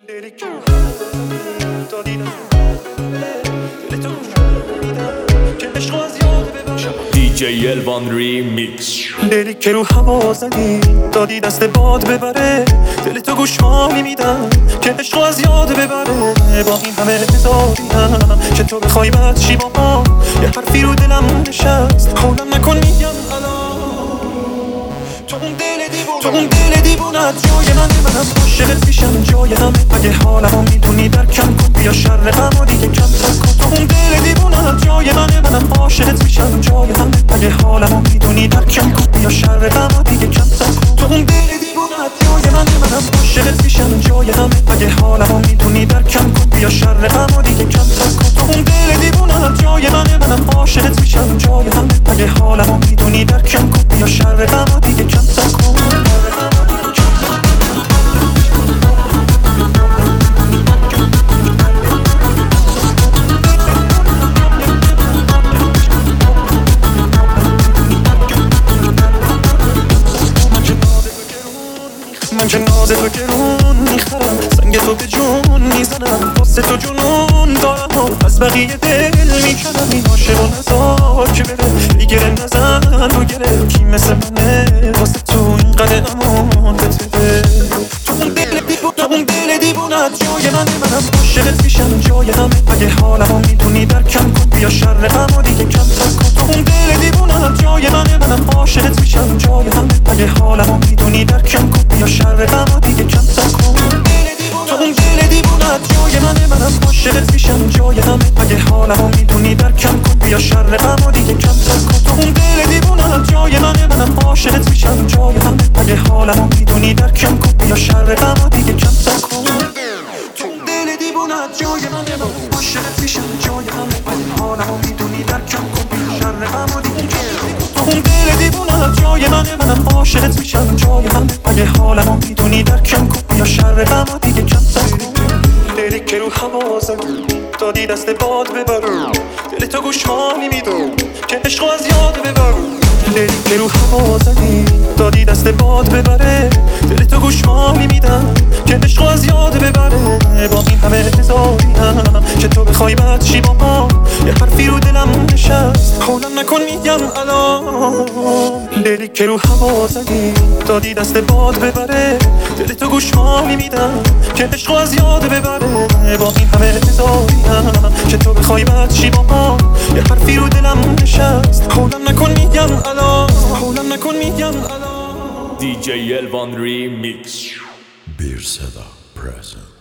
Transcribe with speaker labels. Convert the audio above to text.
Speaker 1: DJ Elvan Remix.
Speaker 2: دلی که رو هوا زدی دادی دست باد ببره، دل تو گوشمالی میدم که عشق از یاد ببره. با این همه هزاریم که تو بخوای بد شی با ما، یه حرفی رو دلم نشست حولم نکن میگم الان. تو اون دل دیوونت جای منم عاشقت میشم جای همه. اگه حالمو میدونی درکم کن، بیا شر غمو دیگه کم کن. تو اون دل دیوونت جای منم عاشقت میشم جای همه. اگه حالمو میدونی درکم کن، بیا شر غمو دیگه کم کن. تو اون دل دیوونت جای منم عاشقت میشم جای همه. اگه حالمو میدونی درکم کن، بیا شر غمو دیگه کم کن. تو اون دل دیوونت جای منم عاشقت میشم جای همه. اگه حالمو میدونی درکم کن، بیا شر غمو دیگه کم کن. من که ناز تو گرون میخرم، سنگ تو به جون میزنم، واسه تو جنون دارم و از بقیه دل میکنم. این عاشق و نزار که بره بگیره نزن رو گره، کی مثل منه واسه تو اینقدر امانت بده. تو اون دل دیوونت جای منم عاشقت میشم جای همه. اگه حالمو میدونی درکم کن، بیا شر غمو دیگه کم کن. تو اون دل دیوونت جای منم عاشقت میشم جای همه. اگه حالمو میدونی درکم کن، بیا شر غمو دیگه کم کن. تو اون دل دیوونت جای منم عاشقت میشم جای همه. اگه حالمو میدونی درکم کن، بیا شر غمو دیگه کم کن. تو اون دل دیوونت جای منم عاشقت میشم جای همه. اگه حالمو میدونی درکم کن، بیا شر غمو دیگه کم کن. تو اون دل دیوونت جای منم عاشقت میشم جای همه. اگه حالمو میدونی درکم کن، بیا شر غمو دیگه کم کن. تو اون دل دیوونت جای منم عاشقت میشم جای همه. اگه حالمو میدونی درکم کن، بیا شر غمو دیگه کم کن. دلی که رو هوا زدی دادی دست باد ببره، دل تو گوشمالی میدم که عشق از یاد ببر. دلی که رو هوا زدی دادی دست باد ببره، دل تو گوشمالی میدم که عشق از یاد ببره. با این همه هزاریم که تو بخوای بد شی با ما، یه حرفی رو دلم نشست حولم نکن میگم الان. دلی که رو هوا زدی دادی دست باد ببره، دل تو گوشمالی میدم که عشق از یاد ببره. با این همه هزاریم که تو بخوای بد شی با ما، یه حرفی رو دلم نشست حولم نکن میگم الان. حولم نکن میگم الان.
Speaker 1: DJ Elvan Remix.
Speaker 3: Bir Seda present.